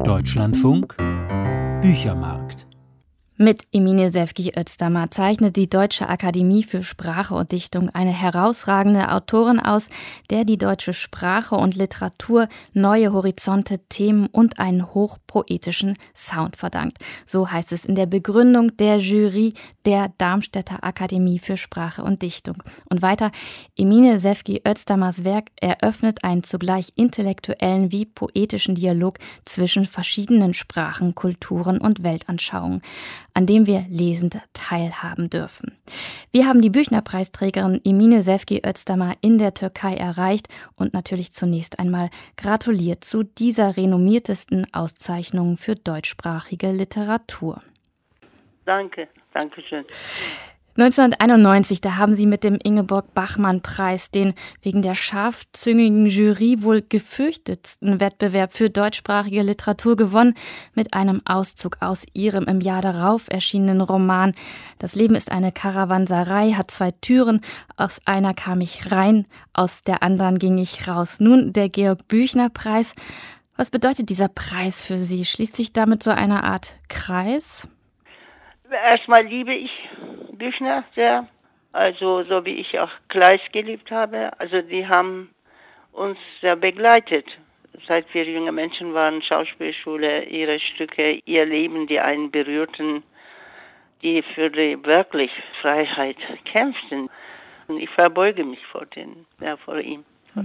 Deutschlandfunk Büchermarkt. Mit Emine Sevgi Özdamar zeichnet die Deutsche Akademie für Sprache und Dichtung eine herausragende Autorin aus, der die deutsche Sprache und Literatur neue Horizonte, Themen und einen hochpoetischen Sound verdankt. So heißt es in der Begründung der Jury der Darmstädter Akademie für Sprache und Dichtung. Und weiter, Emine Sevgi Özdamars Werk eröffnet einen zugleich intellektuellen wie poetischen Dialog zwischen verschiedenen Sprachen, Kulturen und Weltanschauungen, an dem wir lesend teilhaben dürfen. Wir haben die Büchner-Preisträgerin Emine Sevgi Özdamar in der Türkei erreicht und natürlich zunächst einmal gratuliert zu dieser renommiertesten Auszeichnung für deutschsprachige Literatur. Danke schön. 1991, da haben Sie mit dem Ingeborg-Bachmann-Preis den wegen der scharfzüngigen Jury wohl gefürchtetsten Wettbewerb für deutschsprachige Literatur gewonnen, mit einem Auszug aus Ihrem im Jahr darauf erschienenen Roman »Das Leben ist eine Karawanserei, hat zwei Türen, aus einer kam ich rein, aus der anderen ging ich raus«. Nun der Georg-Büchner-Preis. Was bedeutet dieser Preis für Sie? Schließt sich damit so eine Art Kreis? Erstmal liebe ich Büchner sehr, also so wie ich auch Kleist geliebt habe. Also die haben uns sehr begleitet. Seit wir junge Menschen waren, Schauspielschule, ihre Stücke, ihr Leben, die einen berührten, die für die wirklich Freiheit kämpften. Und ich verbeuge mich vor ihm.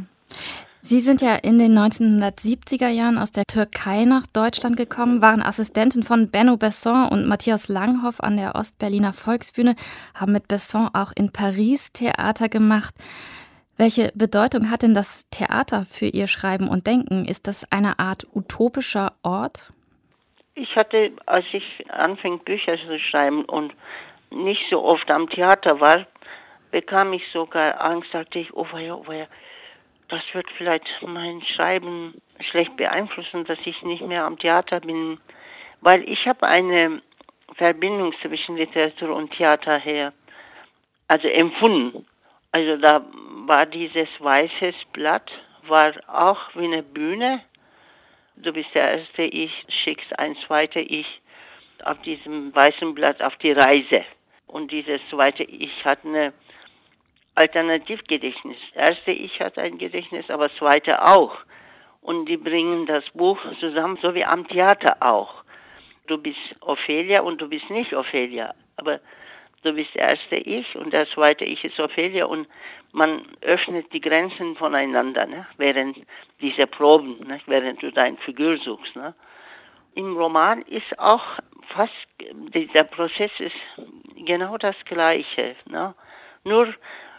Sie sind ja in den 1970er Jahren aus der Türkei nach Deutschland gekommen, waren Assistentin von Benno Besson und Matthias Langhoff an der Ostberliner Volksbühne, haben mit Besson auch in Paris Theater gemacht. Welche Bedeutung hat denn das Theater für Ihr Schreiben und Denken? Ist das eine Art utopischer Ort? Ich hatte, als ich anfing, Bücher zu schreiben und nicht so oft am Theater war, bekam ich sogar Angst, dachte ich, oh weia, das wird vielleicht mein Schreiben schlecht beeinflussen, dass ich nicht mehr am Theater bin, weil ich habe eine Verbindung zwischen Literatur und Theater her, also empfunden. Also da war dieses weißes Blatt, war auch wie eine Bühne. Du bist der erste Ich, schickst ein zweites Ich auf diesem weißen Blatt auf die Reise. Und dieses zweite Ich hat eine Alternativgedächtnis. Das erste Ich hat ein Gedächtnis, aber das zweite auch. Und die bringen das Buch zusammen, so wie am Theater auch. Du bist Ophelia und du bist nicht Ophelia, aber du bist das erste Ich und das zweite Ich ist Ophelia und man öffnet die Grenzen voneinander, ne? Während dieser Proben, ne? Während du deine Figur suchst. Ne? Im Roman ist auch fast, dieser Prozess ist genau das Gleiche. Ne? Nur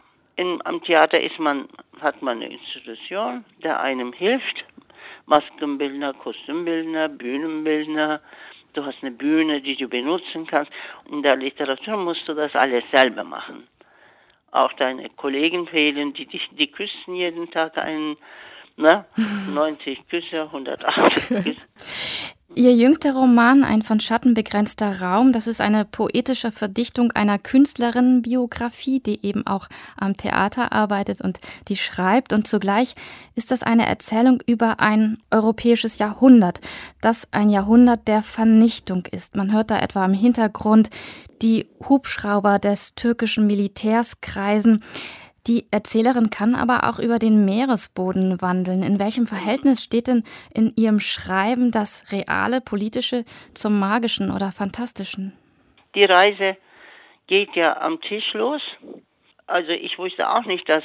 am Theater hat man eine Institution, der einem hilft. Maskenbildner, Kostümbildner, Bühnenbildner. Du hast eine Bühne, die du benutzen kannst. In der Literatur musst du das alles selber machen. Auch deine Kollegen fehlen, die küssen jeden Tag einen, ne? 90 Küsse, 180 Küsse. Ihr jüngster Roman, ein von Schatten begrenzter Raum, das ist eine poetische Verdichtung einer Künstlerinnenbiografie, die eben auch am Theater arbeitet und die schreibt. Und zugleich ist das eine Erzählung über ein europäisches Jahrhundert, das ein Jahrhundert der Vernichtung ist. Man hört da etwa im Hintergrund die Hubschrauber des türkischen Militärs kreisen. Die Erzählerin kann aber auch über den Meeresboden wandeln. In welchem Verhältnis steht denn in ihrem Schreiben das Reale, Politische zum Magischen oder Fantastischen? Die Reise geht ja am Tisch los. Also ich wusste auch nicht, dass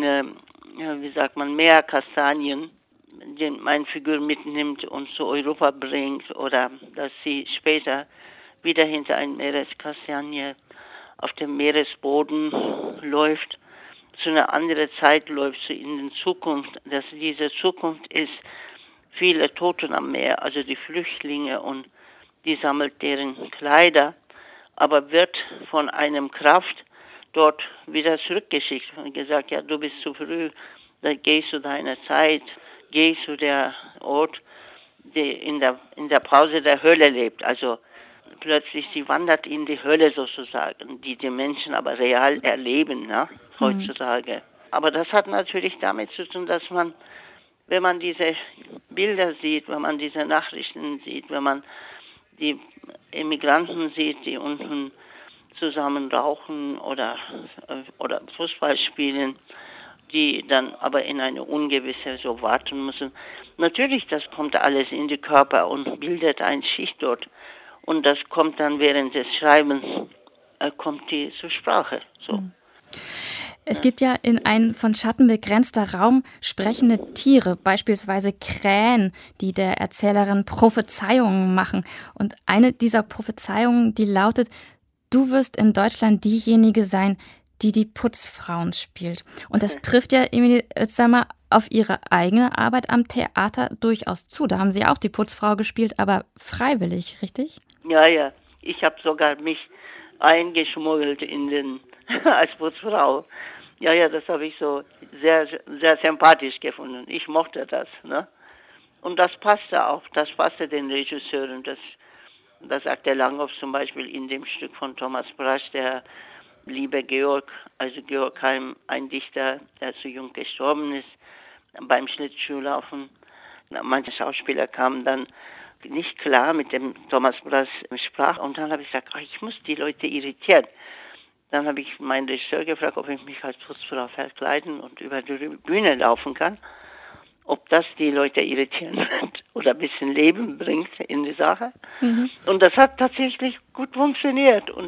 Meerkastanien, den meine Figur mitnimmt und zu Europa bringt oder dass sie später wieder hinter einer Meereskastanie auf dem Meeresboden läuft. Zu einer anderen Zeit läuft sie in die Zukunft, dass diese Zukunft ist viele Toten am Meer, also die Flüchtlinge und die sammelt deren Kleider, aber wird von einem Kraft dort wieder zurückgeschickt und gesagt, ja, du bist zu früh, dann gehst du deiner Zeit, gehst zu der Ort, der in der Pause der Hölle lebt, also plötzlich, sie wandert in die Hölle sozusagen, die Menschen aber real erleben, ne, heutzutage. Aber das hat natürlich damit zu tun, dass man wenn man diese Bilder sieht, wenn man diese Nachrichten sieht, wenn man die Immigranten sieht, die unten zusammen rauchen oder Fußball spielen, die dann aber in eine Ungewisse so warten müssen. Natürlich, das kommt alles in die Körper und bildet eine Schicht dort. Und das kommt dann während des Schreibens, kommt die zur Sprache. So. Es gibt ja in einem von Schatten begrenzter Raum sprechende Tiere, beispielsweise Krähen, die der Erzählerin Prophezeiungen machen. Und eine dieser Prophezeiungen, die lautet: Du wirst in Deutschland diejenige sein, die die Putzfrauen spielt. Und das trifft ja Emilie Özdamar auf ihre eigene Arbeit am Theater durchaus zu. Da haben Sie auch die Putzfrau gespielt, aber freiwillig, richtig? Ja. Ich habe sogar mich eingeschmuggelt als Putzfrau. Ja, das habe ich so sehr, sehr sympathisch gefunden. Ich mochte das, ne? Und das passte auch. Das passte den Regisseuren. Das sagt der Langhoff zum Beispiel in dem Stück von Thomas Brasch, der liebe Georg, also Georg Heim, ein Dichter, der zu jung gestorben ist, beim Schlittschuhlaufen. Manche Schauspieler kamen dann nicht klar mit dem Thomas Brasch Sprach und dann habe ich gesagt, ich muss die Leute irritieren. Dann habe ich meinen Regisseur gefragt, ob ich mich als Putzfrau verkleiden und über die Bühne laufen kann, ob das die Leute irritieren wird oder ein bisschen Leben bringt in die Sache. Mhm. Und das hat tatsächlich gut funktioniert. Und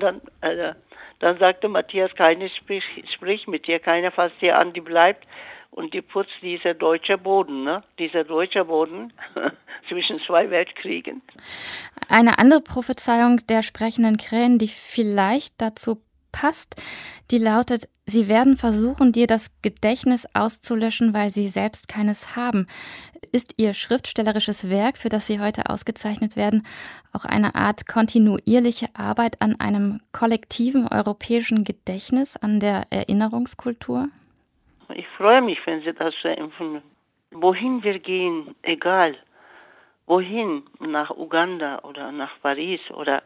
dann sagte Matthias, sprich mit dir, keiner fasst dir an, die bleibt und die putzt dieser deutsche Boden, ne? Dieser deutsche Boden zwischen 2 Weltkriegen. Eine andere Prophezeiung der sprechenden Krähen, die vielleicht dazu passt, die lautet: Sie werden versuchen, dir das Gedächtnis auszulöschen, weil sie selbst keines haben. Ist Ihr schriftstellerisches Werk, für das Sie heute ausgezeichnet werden, auch eine Art kontinuierliche Arbeit an einem kollektiven europäischen Gedächtnis, an der Erinnerungskultur? Ich freue mich, wenn Sie das so empfinden. Wohin wir gehen, egal, wohin, nach Uganda oder nach Paris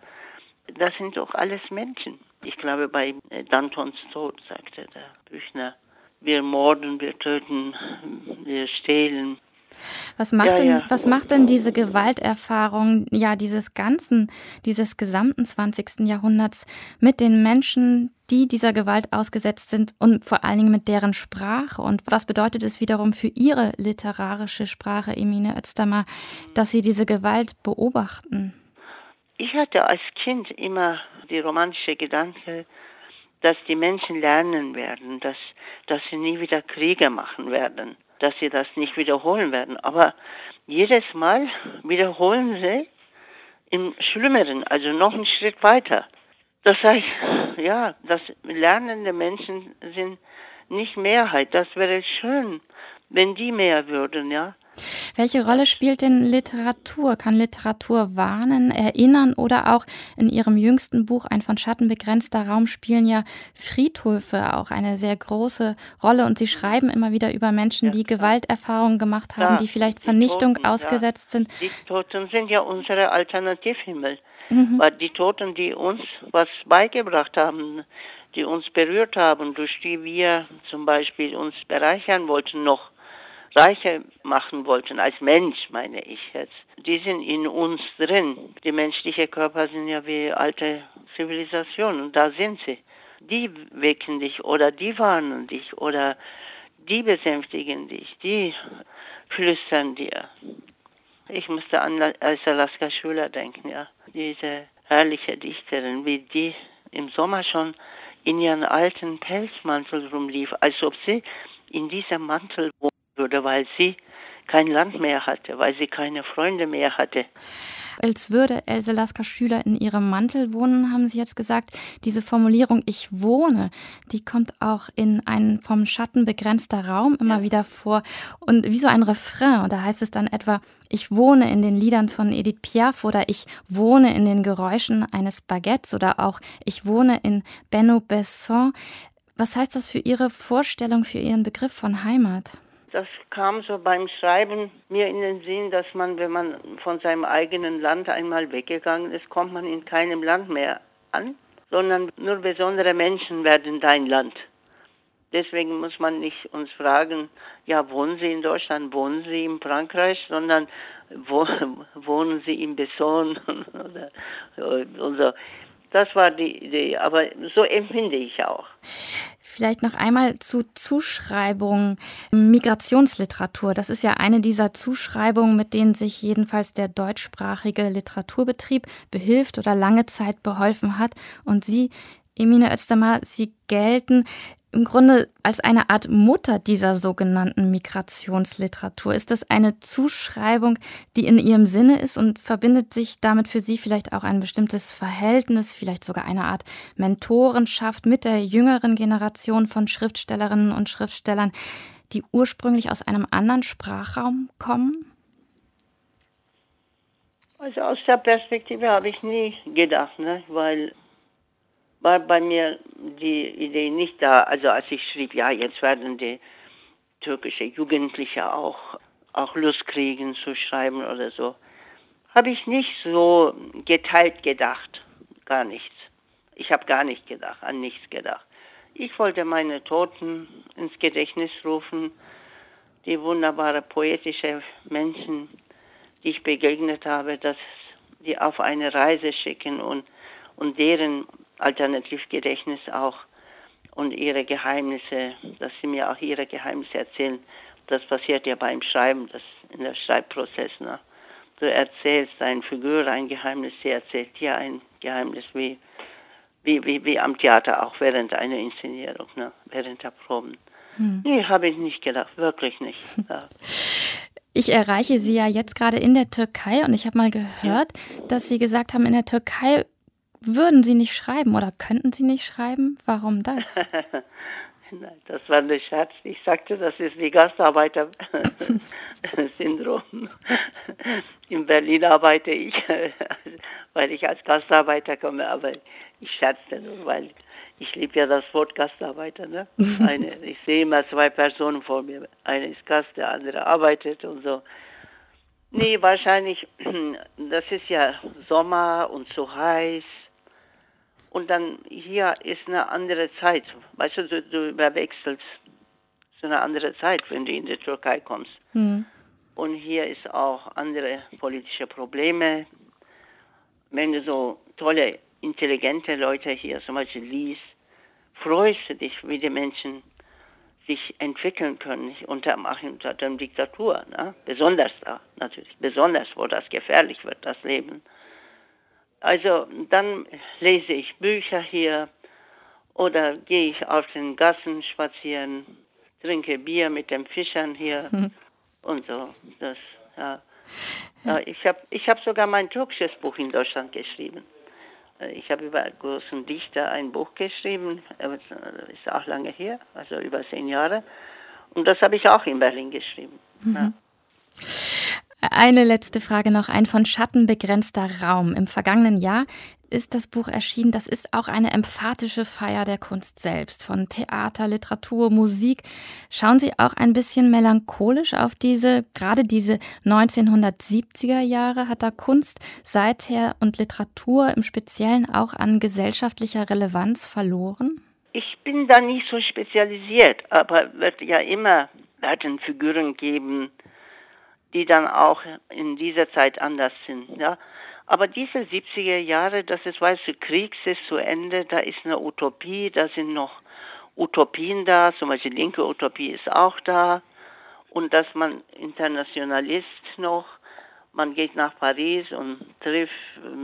das sind doch alles Menschen. Ich glaube, bei Dantons Tod sagte der Büchner, wir morden, wir töten, wir stehlen. Was macht denn diese Gewalterfahrung, dieses gesamten 20. Jahrhunderts mit den Menschen, die dieser Gewalt ausgesetzt sind und vor allen Dingen mit deren Sprache? Und was bedeutet es wiederum für Ihre literarische Sprache, Emine Özdamar, dass Sie diese Gewalt beobachten? Ich hatte als Kind immer die romantische Gedanke, dass die Menschen lernen werden, dass sie nie wieder Kriege machen werden, dass sie das nicht wiederholen werden. Aber jedes Mal wiederholen sie im Schlimmeren, also noch einen Schritt weiter. Das heißt, dass lernende Menschen sind nicht Mehrheit. Das wäre schön, wenn die mehr würden, ja. Welche Rolle spielt denn Literatur? Kann Literatur warnen, erinnern oder auch in Ihrem jüngsten Buch Ein von Schatten begrenzter Raum spielen ja Friedhöfe auch eine sehr große Rolle und Sie schreiben immer wieder über Menschen, die Gewalterfahrungen gemacht haben, die vielleicht Vernichtung ausgesetzt sind. Die Toten sind ja unsere Alternativhimmel, weil die Toten, die uns was beigebracht haben, die uns berührt haben, durch die wir zum Beispiel uns bereichern wollten, noch reicher machen wollten, als Mensch, meine ich jetzt. Die sind in uns drin. Die menschlichen Körper sind ja wie alte Zivilisationen und da sind sie. Die wecken dich oder die warnen dich oder die besänftigen dich, die flüstern dir. Ich musste an Elsa Lasker Schüler denken, ja. Diese herrliche Dichterin, wie die im Sommer schon in ihren alten Pelzmantel rumlief, als ob sie in diesem Mantel würde, weil sie kein Land mehr hatte, weil sie keine Freunde mehr hatte. Als würde Else Lasker Schüler in ihrem Mantel wohnen, haben Sie jetzt gesagt. Diese Formulierung "Ich wohne", die kommt auch in einem vom Schatten begrenzter Raum immer wieder vor. Und wie so ein Refrain. Und da heißt es dann etwa: Ich wohne in den Liedern von Edith Piaf oder ich wohne in den Geräuschen eines Baguettes oder auch ich wohne in Benno Besson. Was heißt das für Ihre Vorstellung, für Ihren Begriff von Heimat? Das kam so beim Schreiben mir in den Sinn, dass man, wenn man von seinem eigenen Land einmal weggegangen ist, kommt man in keinem Land mehr an, sondern nur besondere Menschen werden dein Land. Deswegen muss man nicht uns fragen, ja, wohnen Sie in Deutschland, wohnen Sie in Frankreich, sondern wohnen Sie in Besson oder und so. Das war die Idee, aber so empfinde ich auch. Vielleicht noch einmal zu Zuschreibungen. Migrationsliteratur, das ist ja eine dieser Zuschreibungen, mit denen sich jedenfalls der deutschsprachige Literaturbetrieb behilft oder lange Zeit beholfen hat. Und Sie, Emine Özdemir, Sie gelten im Grunde als eine Art Mutter dieser sogenannten Migrationsliteratur. Ist das eine Zuschreibung, die in Ihrem Sinne ist und verbindet sich damit für Sie vielleicht auch ein bestimmtes Verhältnis, vielleicht sogar eine Art Mentorenschaft mit der jüngeren Generation von Schriftstellerinnen und Schriftstellern, die ursprünglich aus einem anderen Sprachraum kommen? Also aus der Perspektive habe ich nie gedacht, ne? Weil war bei mir die Idee nicht da. Also als ich schrieb, ja, jetzt werden die türkische Jugendliche auch Lust kriegen zu schreiben oder so, habe ich nicht so geteilt gedacht. Gar nichts. Ich habe gar nicht gedacht, an nichts gedacht. Ich wollte meine Toten ins Gedächtnis rufen, die wunderbare poetische Menschen, die ich begegnet habe, dass die auf eine Reise schicken und deren Alternativgedächtnis auch und ihre Geheimnisse, dass sie mir auch ihre Geheimnisse erzählen. Das passiert ja beim Schreiben, das in der Schreibprozess. Ne? Du erzählst deiner Figur ein Geheimnis, sie erzählt dir ein Geheimnis, wie am Theater auch während einer Inszenierung, ne? Während der Proben. Nee, habe ich nicht gedacht, wirklich nicht. Ja. Ich erreiche Sie ja jetzt gerade in der Türkei und ich habe mal gehört, dass Sie gesagt haben, in der Türkei würden Sie nicht schreiben oder könnten Sie nicht schreiben? Warum das? Nein, das war ein Scherz. Ich sagte, das ist wie Gastarbeiter-Syndrom. In Berlin arbeite ich, weil ich als Gastarbeiter komme, aber ich scherzte nur, weil ich liebe ja das Wort Gastarbeiter. Ne? Ich sehe immer zwei Personen vor mir. Einer ist Gast, der andere arbeitet und so. Nee, wahrscheinlich, das ist ja Sommer und so heiß. Und dann hier ist eine andere Zeit. Weißt du, du überwechselst so eine andere Zeit, wenn du in die Türkei kommst. Und hier ist auch andere politische Probleme. Wenn du so tolle, intelligente Leute hier zum Beispiel liest, freust du dich, wie die Menschen sich entwickeln können unter der Diktatur. Ne? Besonders da, natürlich. Besonders, wo das gefährlich wird, das Leben. Also dann lese ich Bücher hier oder gehe ich auf den Gassen spazieren, trinke Bier mit den Fischern hier und so. Das, ja. Ja, ich hab sogar mein türkisches Buch in Deutschland geschrieben. Ich habe über einen großen Dichter ein Buch geschrieben, ist auch lange her, also über 10 Jahre. Und das habe ich auch in Berlin geschrieben. Ja. Eine letzte Frage noch, ein von Schatten begrenzter Raum. Im vergangenen Jahr ist das Buch erschienen. Das ist auch eine emphatische Feier der Kunst selbst, von Theater, Literatur, Musik. Schauen Sie auch ein bisschen melancholisch auf gerade diese 1970er Jahre? Hat da Kunst seither und Literatur im Speziellen auch an gesellschaftlicher Relevanz verloren? Ich bin da nicht so spezialisiert, aber wird ja immer Figuren geben, die dann auch in dieser Zeit anders sind, ja. Aber diese 70er Jahre, das ist, weißt du, Krieg ist zu Ende, da ist eine Utopie, da sind noch Utopien da, zum Beispiel linke Utopie ist auch da. Und dass man Internationalist noch, man geht nach Paris und trifft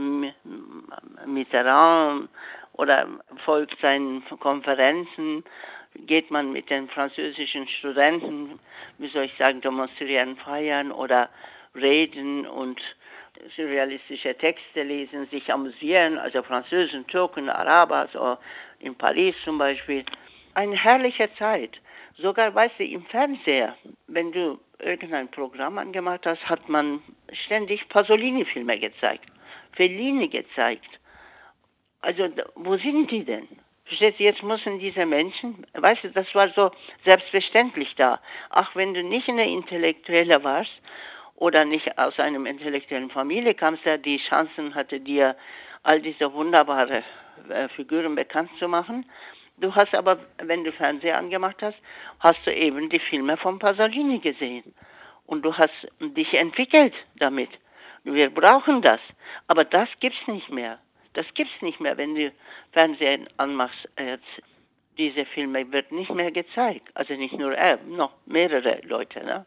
Mitterrand oder folgt seinen Konferenzen, geht man mit den französischen Studenten, wie soll ich sagen, demonstrieren, feiern oder reden und surrealistische Texte lesen, sich amüsieren, also Französen, Türken, Araber, so in Paris zum Beispiel. Eine herrliche Zeit. Sogar, weißt du, im Fernseher, wenn du irgendein Programm angemacht hast, hat man ständig Pasolini-Filme gezeigt, Fellini gezeigt. Also, wo sind die denn? Verstehst du, jetzt müssen diese Menschen, weißt du, das war so selbstverständlich da. Auch wenn du nicht eine Intellektuelle warst oder nicht aus einer intellektuellen Familie kamst, der die Chancen hatte, dir all diese wunderbare Figuren bekannt zu machen, Du hast aber, wenn du Fernseher angemacht hast, hast du eben die Filme von Pasolini gesehen. Und du hast dich entwickelt damit. Wir brauchen das. Aber das gibt's nicht mehr. Das gibt's nicht mehr, wenn du Fernseher anmachst. Diese Filme wird nicht mehr gezeigt. Also nicht nur er, noch mehrere Leute. Ne?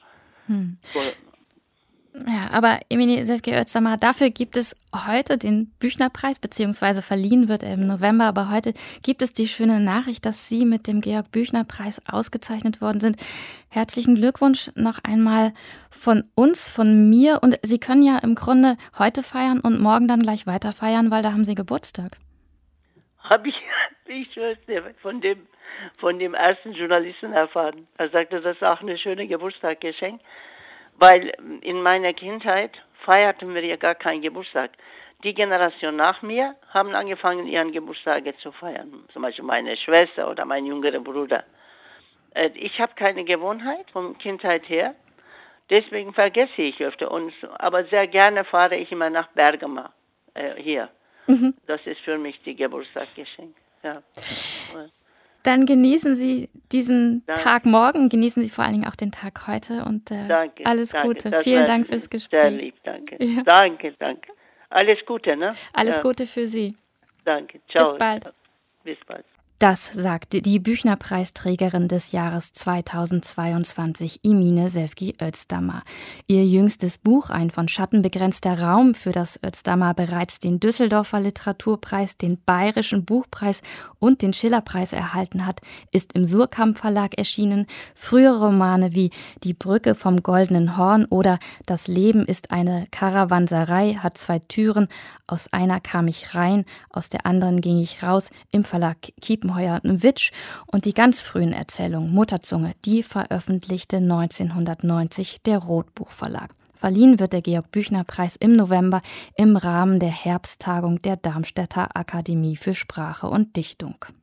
Ja, aber Emine Sefke Özdamar, dafür gibt es heute den Büchner-Preis, beziehungsweise verliehen wird er im November, aber heute gibt es die schöne Nachricht, dass Sie mit dem Georg-Büchner-Preis ausgezeichnet worden sind. Herzlichen Glückwunsch noch einmal von uns, von mir, und Sie können ja im Grunde heute feiern und morgen dann gleich weiter feiern, weil da haben Sie Geburtstag. Habe ich von dem ersten Journalisten erfahren. Er sagte, das ist auch eine schöne Geburtstagsgeschenk. Weil in meiner Kindheit feierten wir ja gar keinen Geburtstag. Die Generation nach mir haben angefangen, ihren Geburtstag zu feiern. Zum Beispiel meine Schwester oder mein jüngerer Bruder. Ich habe keine Gewohnheit von Kindheit her. Deswegen vergesse ich öfter. Aber sehr gerne fahre ich immer nach Bergamo hier. Das ist für mich die Geburtstagsgeschenk. Ja. Dann genießen Sie diesen Tag morgen, genießen Sie vor allen Dingen auch den Tag heute und danke, alles Gute. Das Vielen Dank fürs Gespräch. Sehr lieb, danke. Ja. Danke. Alles Gute, ne? Alles Gute für Sie. Danke, ciao. Bis bald. Bis bald. Das sagte die Büchner-Preisträgerin des Jahres 2022, Emine Sefke Özdamar. Ihr jüngstes Buch, ein von Schatten begrenzter Raum, für das Özdamar bereits den Düsseldorfer Literaturpreis, den Bayerischen Buchpreis und den Schillerpreis erhalten hat, ist im Surkamp Verlag erschienen. Frühere Romane wie Die Brücke vom Goldenen Horn oder Das Leben ist eine Karawanserei hat 2 Türen. Aus einer kam ich rein, aus der anderen ging ich raus, im Verlag Kiepenheuer-Witsch, und die ganz frühen Erzählungen Mutterzunge, die veröffentlichte 1990 der Rotbuch Verlag. Verliehen wird der Georg-Büchner-Preis im November im Rahmen der Herbsttagung der Darmstädter Akademie für Sprache und Dichtung.